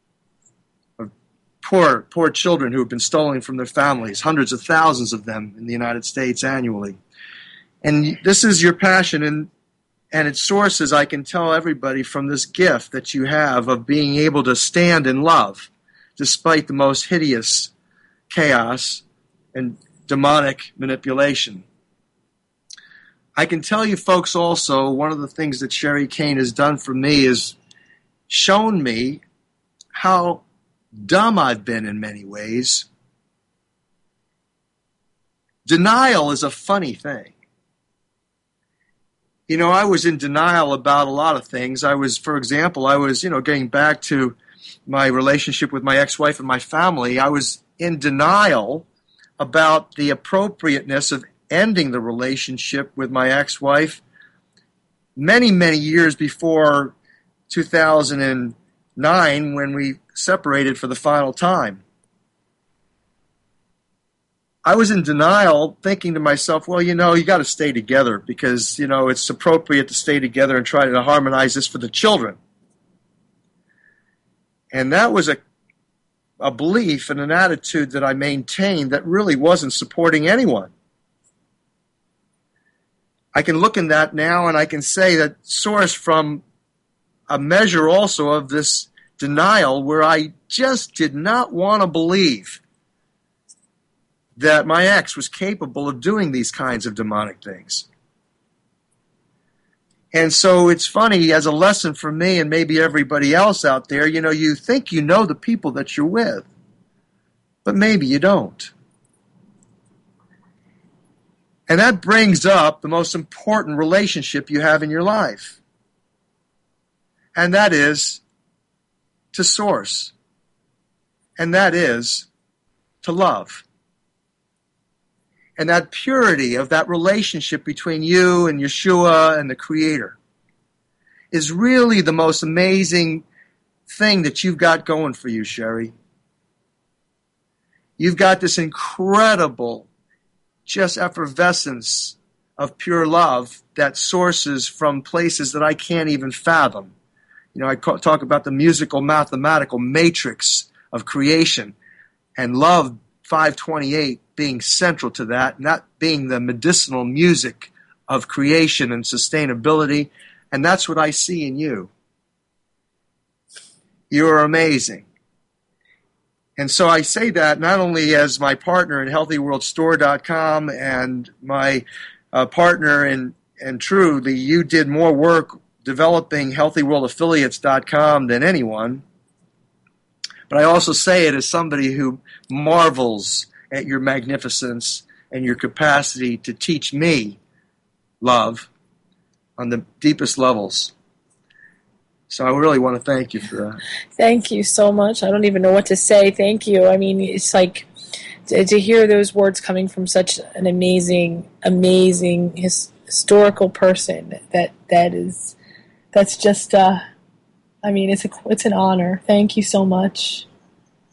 of poor, poor children who have been stolen from their families, hundreds of thousands of them in the United States annually. And this is your passion, and and its sources, I can tell everybody, from this gift that you have of being able to stand in love despite the most hideous chaos and demonic manipulation. I can tell you folks also, one of the things that Sherry Kane has done for me is shown me how dumb I've been in many ways. Denial is a funny thing. You know, I was in denial about a lot of things. I was, for example, I was, you know, getting back to my relationship with my ex-wife and my family, I was in denial about the appropriateness of ending the relationship with my ex-wife many, many years before two thousand nine, when we separated for the final time. I was in denial, thinking to myself, well, you know, you got to stay together because, you know, it's appropriate to stay together and try to harmonize this for the children. And that was a a belief and an attitude that I maintained that really wasn't supporting anyone. I can look in that now and I can say that sourced from a measure also of this denial where I just did not want to believe that my ex was capable of doing these kinds of demonic things. And so it's funny, as a lesson for me and maybe everybody else out there, you know, you think you know the people that you're with, but maybe you don't. And that brings up the most important relationship you have in your life. And that is to Source. And that is to love. And that purity of that relationship between you and Yeshua and the Creator is really the most amazing thing that you've got going for you, Sherry. You've got this incredible, just effervescence of pure love that sources from places that I can't even fathom. You know, I talk about the musical, mathematical matrix of creation, and love five twenty-eight being central to that, not being the medicinal music of creation and sustainability. And that's what I see in you. You are amazing. And so I say that not only as my partner in healthy world store dot com and my uh, partner in, in Truly, you did more work developing healthy world affiliates dot com than anyone. But I also say it as somebody who marvels at your magnificence and your capacity to teach me love on the deepest levels. So I really want to thank you for that. Thank you so much. I don't even know what to say. Thank you. I mean, it's like to, to hear those words coming from such an amazing, amazing his, historical person. That that is, that's just. Uh, I mean, it's a it's an honor. Thank you so much.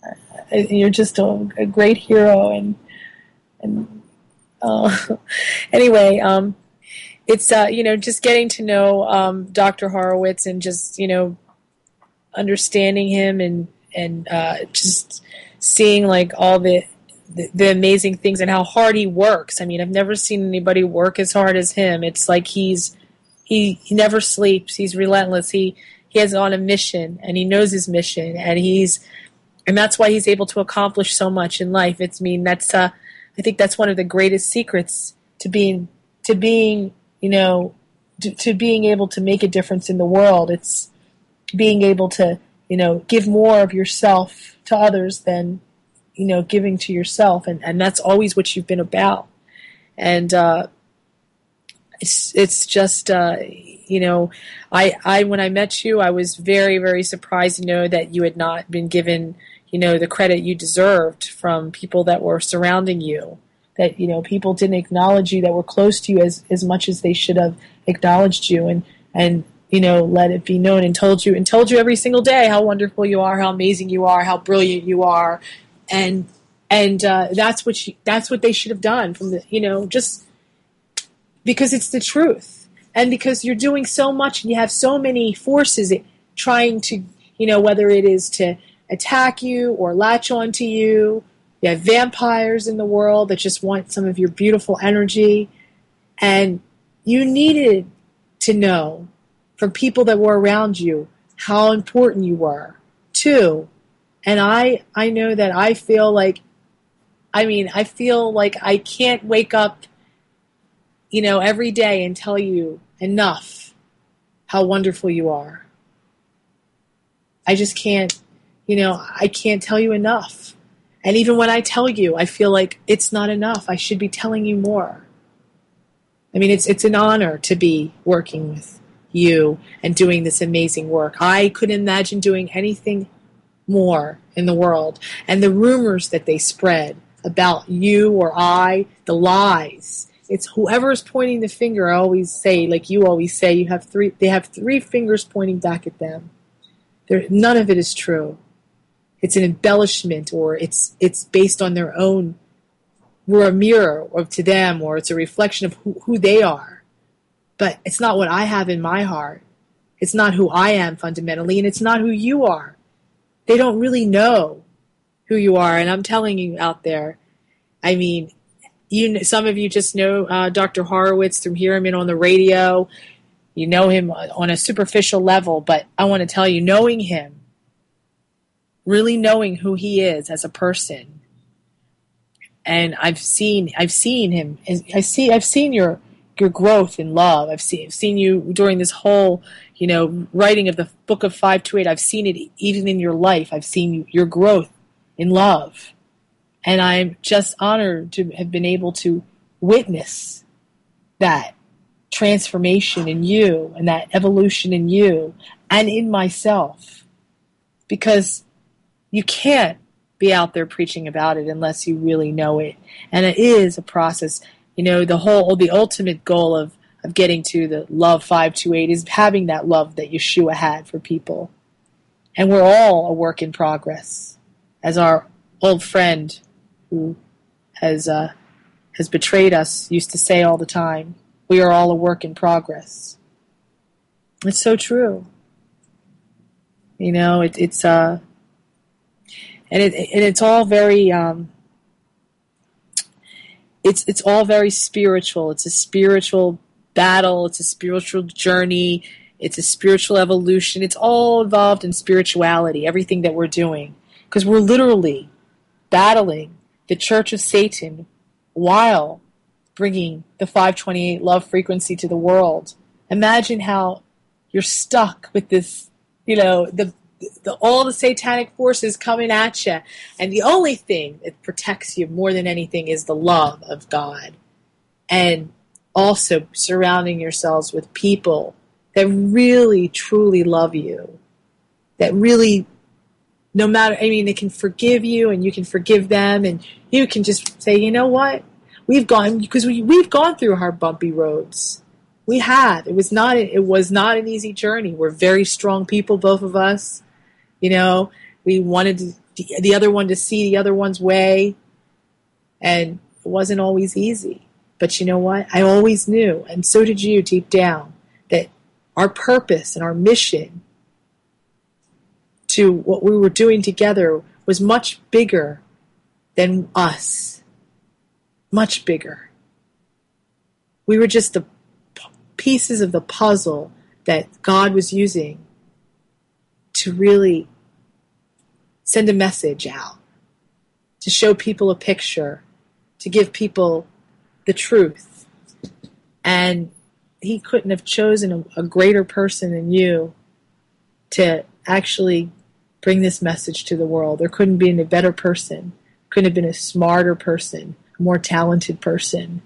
you're just a, a great hero. And and uh, anyway, um, it's uh, you know, just getting to know um, Doctor Horowitz and just, you know, understanding him and and uh, just seeing like all the, the the amazing things and how hard he works. I mean, I've never seen anybody work as hard as him. It's like he's he he never sleeps. He's relentless. He he is on a mission, and he knows his mission, and he's and that's why he's able to accomplish so much in life. It's I mean that's uh, I think that's one of the greatest secrets to being to being you know to, to being able to make a difference in the world. It's being able to, you know, give more of yourself to others than, you know, giving to yourself. And, and that's always what you've been about. And uh, it's it's just, uh, you know, I, I when I met you, I was very, very surprised to know that you had not been given, you know, the credit you deserved from people that were surrounding you. That, you know, people didn't acknowledge you, that were close to you as, as much as they should have acknowledged you. And, and you know, let it be known and told you and told you every single day how wonderful you are, how amazing you are, how brilliant you are, and and uh, that's what she, that's what they should have done from the, you know, just because it's the truth, and because you're doing so much and you have so many forces trying to, you know, whether it is to attack you or latch onto you. You have vampires in the world that just want some of your beautiful energy, and you needed to know from people that were around you how important you were, too. And I I know that I feel like, I mean, I feel like I can't wake up, you know, every day and tell you enough how wonderful you are. I just can't, you know, I can't tell you enough. And even when I tell you, I feel like it's not enough. I should be telling you more. I mean, it's it's an honor to be working with you and doing this amazing work. I couldn't imagine doing anything more in the world. And the rumors that they spread about you or I, the lies, it's whoever's pointing the finger. I always say, like you always say, you have three they have three fingers pointing back at them. There, none of it is true. It's an embellishment, or it's it's based on their own. We're a mirror or to them, or it's a reflection of who, who they are. But it's not what I have in my heart. It's not who I am fundamentally, and it's not who you are. They don't really know who you are, and I'm telling you out there, I mean, you some of you just know uh, Doctor Horowitz from hearing him on the radio. You know him on a superficial level, but I want to tell you, knowing him, really knowing who he is as a person, and I've seen I've seen him. I see I've seen your. your growth in love. I've seen, I've seen you during this whole, you know, writing of the book of five to eight. I've seen it even in your life. I've seen you, your growth in love. And I'm just honored to have been able to witness that transformation in you and that evolution in you and in myself. Because you can't be out there preaching about it unless you really know it. And it is a process. You know, the whole, the ultimate goal of, of getting to the love five two eight is having that love that Yeshua had for people. And we're all a work in progress. As our old friend who has uh, has betrayed us used to say all the time, we are all a work in progress. It's so true. You know, it, it's, uh, and, it, and it's all very, um, It's it's all very spiritual. It's a spiritual battle. It's a spiritual journey. It's a spiritual evolution. It's all involved in spirituality, everything that we're doing. Because we're literally battling the Church of Satan while bringing the five twenty-eight love frequency to the world. Imagine how you're stuck with this, you know, the The, all the satanic forces coming at you. And the only thing that protects you more than anything is the love of God. And also surrounding yourselves with people that really, truly love you. That really, no matter, I mean, they can forgive you and you can forgive them. And you can just say, you know what? We've gone, because we, we've gone through hard, bumpy roads. We have. It was not, it was not an easy journey. We're very strong people, both of us. You know, we wanted to the other one to see the other one's way. And it wasn't always easy. But you know what? I always knew, and so did you deep down, that our purpose and our mission to what we were doing together was much bigger than us. Much bigger. We were just the pieces of the puzzle that God was using to really send a message out, to show people a picture, to give people the truth. And he couldn't have chosen a, a greater person than you to actually bring this message to the world. There couldn't be a better person, couldn't have been a smarter person, a more talented person.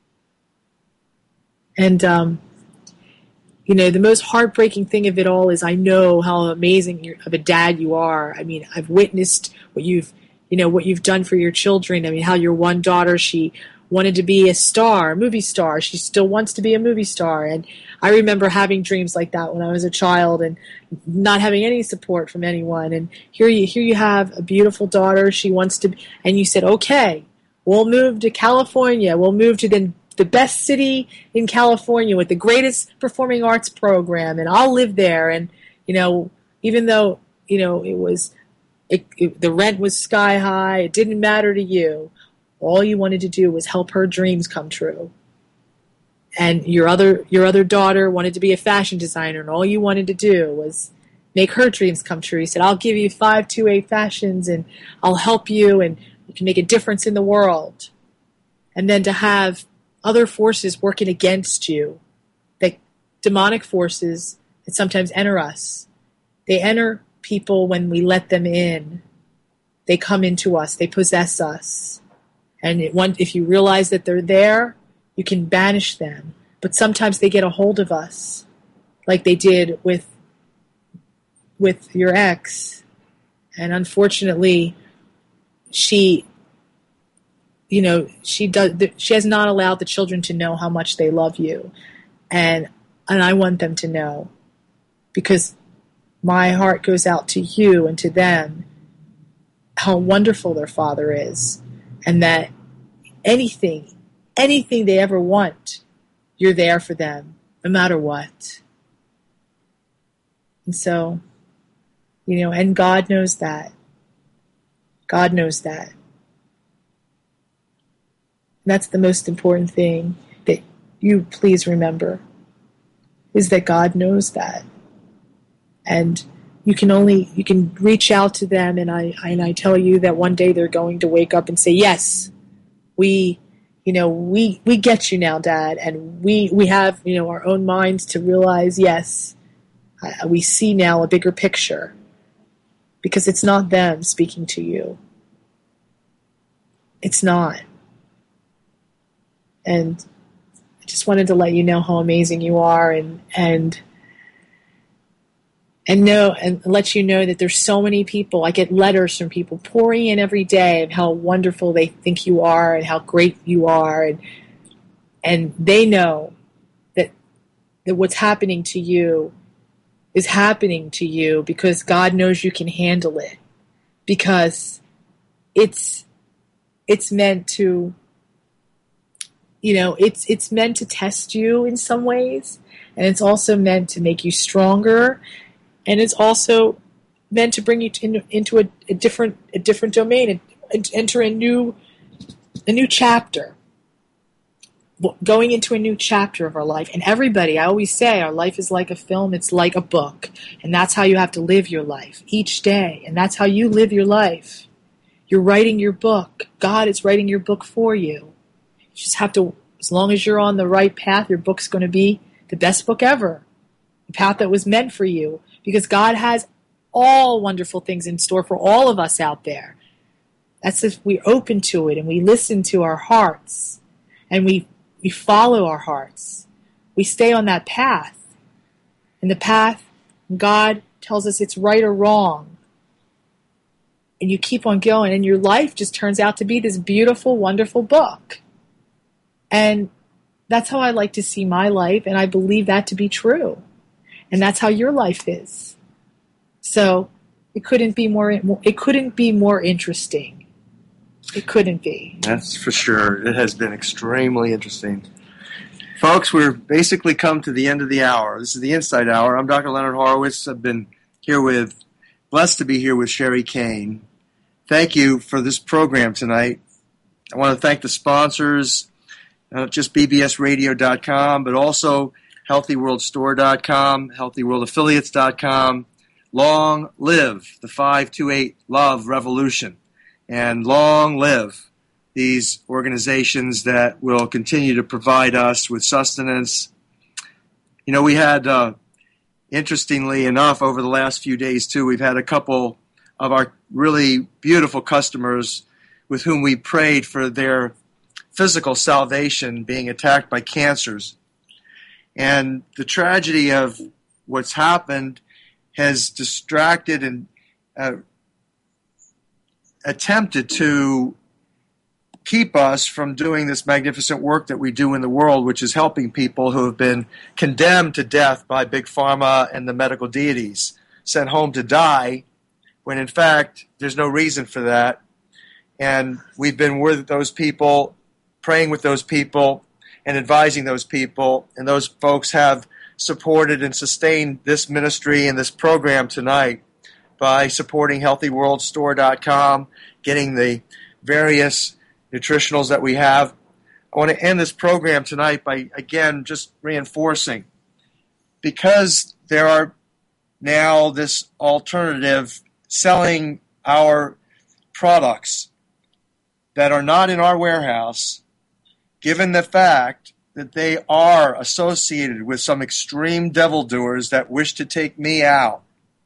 And, um, you know, the most heartbreaking thing of it all is I know how amazing of a dad you are. I mean, I've witnessed what you've, you know, what you've done for your children. I mean, how your one daughter, she wanted to be a star, a movie star. She still wants to be a movie star. And I remember having dreams like that when I was a child and not having any support from anyone. And here you, here you have a beautiful daughter. She wants to, and you said, okay, we'll move to California. We'll move to the the best city in California with the greatest performing arts program, and I'll live there. And, you know, even though, you know, it was, it, it, the rent was sky high, it didn't matter to you. All you wanted to do was help her dreams come true. And your other, your other daughter wanted to be a fashion designer, and all you wanted to do was make her dreams come true. You said, I'll give you five two eight fashions, and I'll help you, and you can make a difference in the world. And then to have other forces working against you, like demonic forces that sometimes enter us. They enter people when we let them in. They come into us. They possess us. And it, one, if you realize that they're there, you can banish them. But sometimes they get a hold of us, like they did with with your ex. And unfortunately, she... you know, she does. She has not allowed the children to know how much they love you, and and I want them to know, because my heart goes out to you and to them, how wonderful their father is, and that anything, anything they ever want, you're there for them, no matter what. And so, you know, and God knows that. God knows that. That's the most important thing that you please remember, is that God knows that. And you can only, you can reach out to them, and I, and I tell you that one day they're going to wake up and say, yes, we, you know, we, we get you now, Dad. And we, we have, you know, our own minds to realize, yes, uh, we see now a bigger picture, because it's not them speaking to you. It's not. And I just wanted to let you know how amazing you are, and and and know and let you know that there's so many people. I get letters from people pouring in every day of how wonderful they think you are and how great you are, and and they know that that what's happening to you is happening to you because God knows you can handle it, because it's it's meant to. You know, it's it's meant to test you in some ways, and it's also meant to make you stronger, and it's also meant to bring you to, into a, a different a different domain, and enter a new a new chapter, going into a new chapter of our life. And everybody, I always say, our life is like a film; it's like a book, and that's how you have to live your life each day, and that's how you live your life. You're writing your book. God is writing your book for you. You just have to, as long as you're on the right path, your book's going to be the best book ever. The path that was meant for you. Because God has all wonderful things in store for all of us out there. That's if we're open to it and we listen to our hearts. And we, we follow our hearts. We stay on that path. And the path, God tells us it's right or wrong. And you keep on going, and your life just turns out to be this beautiful, wonderful book. And that's how I like to see my life, and I believe that to be true. And that's how your life is. So It couldn't be more. It couldn't be more interesting. It couldn't be. That's for sure. It has been extremely interesting. Folks, we're basically come to the end of the hour. This is the Inside Hour. I'm Doctor Leonard Horowitz. I've been here with, blessed to be here with Sherry Kane. Thank you for this program tonight. I want to thank the sponsors, not just B B S radio dot com, but also healthy world store dot com, healthy world affiliates dot com. Long live the five two eight Love Revolution, and long live these organizations that will continue to provide us with sustenance. You know, we had, uh, interestingly enough, over the last few days, too, we've had a couple of our really beautiful customers with whom we prayed for their physical salvation being attacked by cancers. And the tragedy of what's happened has distracted and uh, attempted to keep us from doing this magnificent work that we do in the world, which is helping people who have been condemned to death by Big Pharma and the medical deities, sent home to die, when in fact there's no reason for that. And we've been with those people, praying with those people, and advising those people, and those folks have supported and sustained this ministry and this program tonight by supporting healthy world store dot com, getting the various nutritionals that we have. I want to end this program tonight by, again, just reinforcing, because there are now this alternative selling our products that are not in our warehouse, given the fact that they are associated with some extreme devil doers that wish to take me out.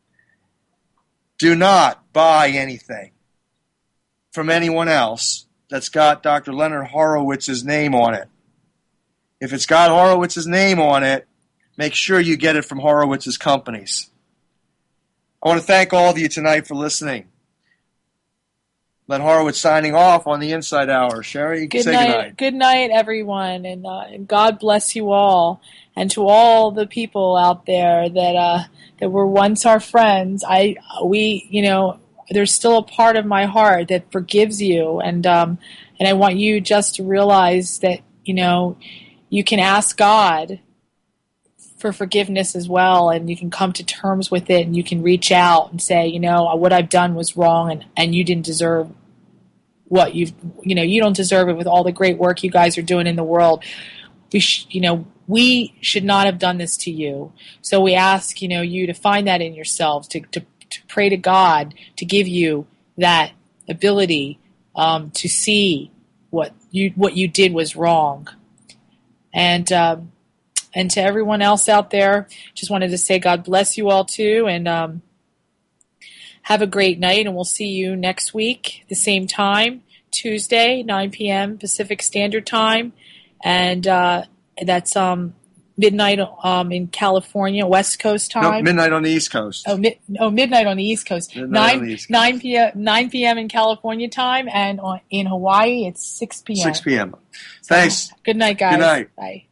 Do not buy anything from anyone else that's got Doctor Leonard Horowitz's name on it. If it's got Horowitz's name on it, make sure you get it from Horowitz's companies. I want to thank all of you tonight for listening. Len Horowitz signing off on the Inside Hour. Sherry, good say night, good night. Good night, everyone, and, uh, and God bless you all. And to all the people out there that uh, that were once our friends, I we you know. There's still a part of my heart that forgives you, and um, and I want you just to realize that, you know, you can ask God for forgiveness as well, and you can come to terms with it, and you can reach out and say, you know, what I've done was wrong, and, and you didn't deserve what you've, you know, you don't deserve it with all the great work you guys are doing in the world. We, sh- you know, we should not have done this to you. So we ask, you know, you to find that in yourselves, to to to pray to God to give you that ability um, to see what you what you did was wrong. And um, and to everyone else out there, just wanted to say God bless you all too, and um, have a great night. And we'll see you next week, the same time, Tuesday, nine p.m. Pacific Standard Time, and uh, that's um. midnight um, in California, West Coast time. No, midnight on the East Coast. Oh, mi- oh midnight on the East Coast. Midnight nine, on the East Coast. nine p.m. nine p.m. in California time, and on, in Hawaii it's six p.m. six p.m. Thanks. So, good night, guys. Good night. Bye.